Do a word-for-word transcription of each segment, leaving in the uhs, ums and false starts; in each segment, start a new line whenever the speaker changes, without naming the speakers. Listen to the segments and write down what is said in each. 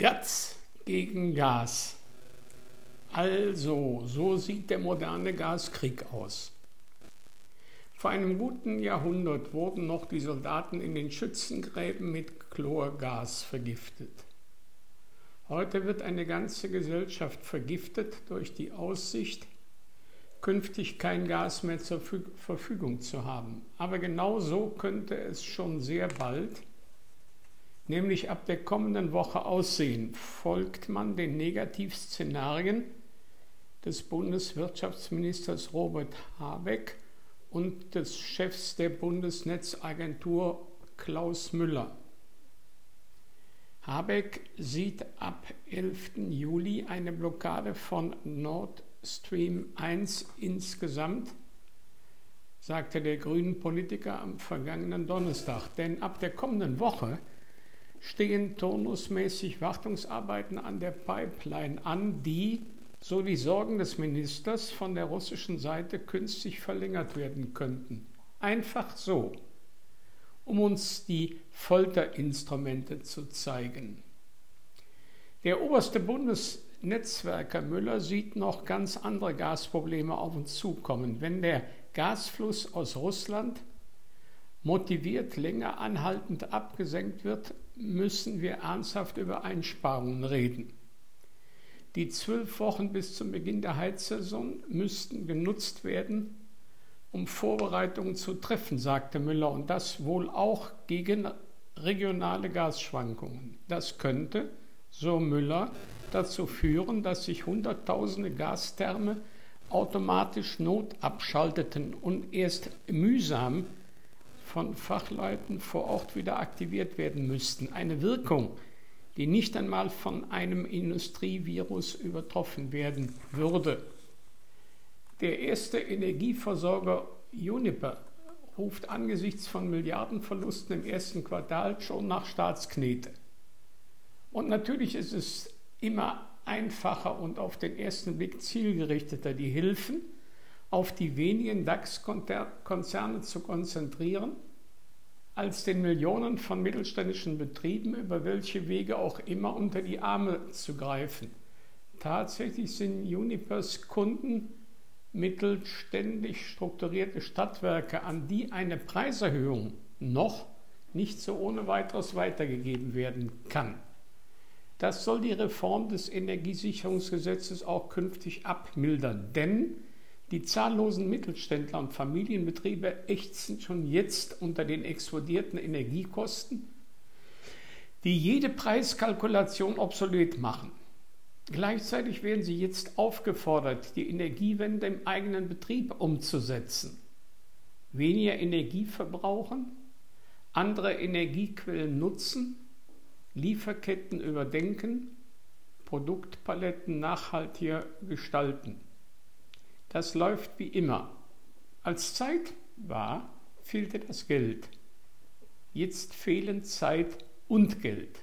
Gas gegen Gas. Also, so sieht der moderne Gaskrieg aus. Vor einem guten Jahrhundert wurden noch die Soldaten in den Schützengräben mit Chlorgas vergiftet. Heute wird eine ganze Gesellschaft vergiftet durch die Aussicht, künftig kein Gas mehr zur Verfügung zu haben. Aber genau so könnte es schon sehr bald, nämlich ab der kommenden Woche aussehen, folgt man den Negativszenarien des Bundeswirtschaftsministers Robert Habeck und des Chefs der Bundesnetzagentur Klaus Müller. Habeck sieht ab elften Juli eine Blockade von Nord Stream eins insgesamt, sagte der grünen Politiker am vergangenen Donnerstag. Denn ab der kommenden Woche stehen turnusmäßig Wartungsarbeiten an der Pipeline an, die, so die Sorgen des Ministers, von der russischen Seite künstlich verlängert werden könnten. Einfach so, um uns die Folterinstrumente zu zeigen. Der oberste Bundesnetzwerker Müller sieht noch ganz andere Gasprobleme auf uns zukommen. Wenn der Gasfluss aus Russland motiviert länger anhaltend abgesenkt wird, müssen wir ernsthaft über Einsparungen reden. Die zwölf Wochen bis zum Beginn der Heizsaison müssten genutzt werden, um Vorbereitungen zu treffen, sagte Müller, und das wohl auch gegen regionale Gasschwankungen. Das könnte, so Müller, dazu führen, dass sich Hunderttausende Gastherme automatisch notabschalteten und erst mühsam von Fachleuten vor Ort wieder aktiviert werden müssten. Eine Wirkung, die nicht einmal von einem Industrievirus übertroffen werden würde. Der erste Energieversorger Uniper ruft angesichts von Milliardenverlusten im ersten Quartal schon nach Staatsknete. Und natürlich ist es immer einfacher und auf den ersten Blick zielgerichteter, die Hilfen auf die wenigen DAX-Konzerne zu konzentrieren, als den Millionen von mittelständischen Betrieben, über welche Wege auch immer, unter die Arme zu greifen. Tatsächlich sind Unipers Kunden mittelständisch strukturierte Stadtwerke, an die eine Preiserhöhung noch nicht so ohne weiteres weitergegeben werden kann. Das soll die Reform des Energiesicherungsgesetzes auch künftig abmildern, denn die zahllosen Mittelständler und Familienbetriebe ächzen schon jetzt unter den explodierten Energiekosten, die jede Preiskalkulation obsolet machen. Gleichzeitig werden sie jetzt aufgefordert, die Energiewende im eigenen Betrieb umzusetzen. Weniger Energie verbrauchen, andere Energiequellen nutzen, Lieferketten überdenken, Produktpaletten nachhaltiger gestalten. Das läuft wie immer. Als Zeit war, fehlte das Geld. Jetzt fehlen Zeit und Geld.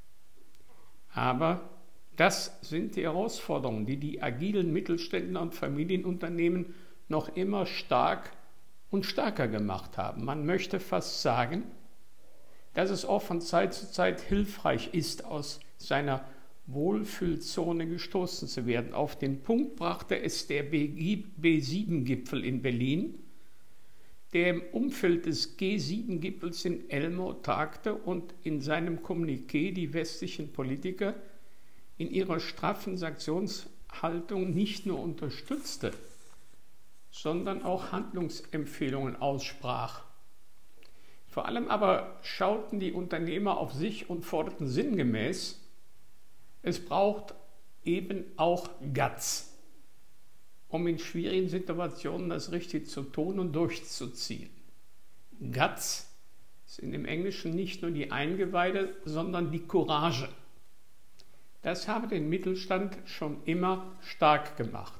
Aber das sind die Herausforderungen, die die agilen Mittelständler und Familienunternehmen noch immer stark und stärker gemacht haben. Man möchte fast sagen, dass es auch von Zeit zu Zeit hilfreich ist, aus seiner Wohlfühlzone gestoßen zu werden. Auf den Punkt brachte es der B sieben Gipfel in Berlin, der im Umfeld des G sieben Gipfels in Elmau tagte und in seinem Kommuniqué die westlichen Politiker in ihrer straffen Sanktionshaltung nicht nur unterstützte, sondern auch Handlungsempfehlungen aussprach. Vor allem aber schauten die Unternehmer auf sich und forderten sinngemäß: Es braucht eben auch Guts, um in schwierigen Situationen das Richtige zu tun und durchzuziehen. Guts sind im Englischen nicht nur die Eingeweide, sondern die Courage. Das habe den Mittelstand schon immer stark gemacht.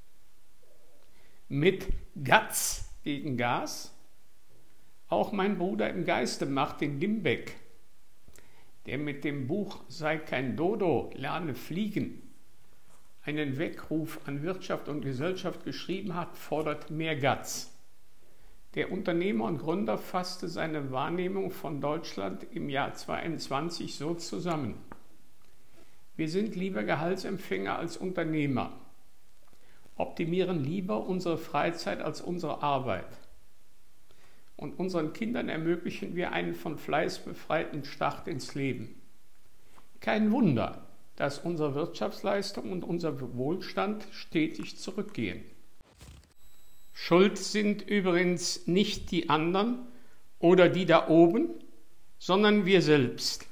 Mit Guts gegen Gas auch mein Bruder im Geiste, Martin Limbeck, der mit dem Buch Sei kein Dodo, lerne fliegen einen Weckruf an Wirtschaft und Gesellschaft geschrieben hat, fordert mehr Guts. Der Unternehmer und Gründer fasste seine Wahrnehmung von Deutschland im Jahr zweitausendzweiundzwanzig so zusammen: Wir sind lieber Gehaltsempfänger als Unternehmer, optimieren lieber unsere Freizeit als unsere Arbeit. Und unseren Kindern ermöglichen wir einen von Fleiß befreiten Start ins Leben. Kein Wunder, dass unsere Wirtschaftsleistung und unser Wohlstand stetig zurückgehen. Schuld sind übrigens nicht die anderen oder die da oben, sondern wir selbst.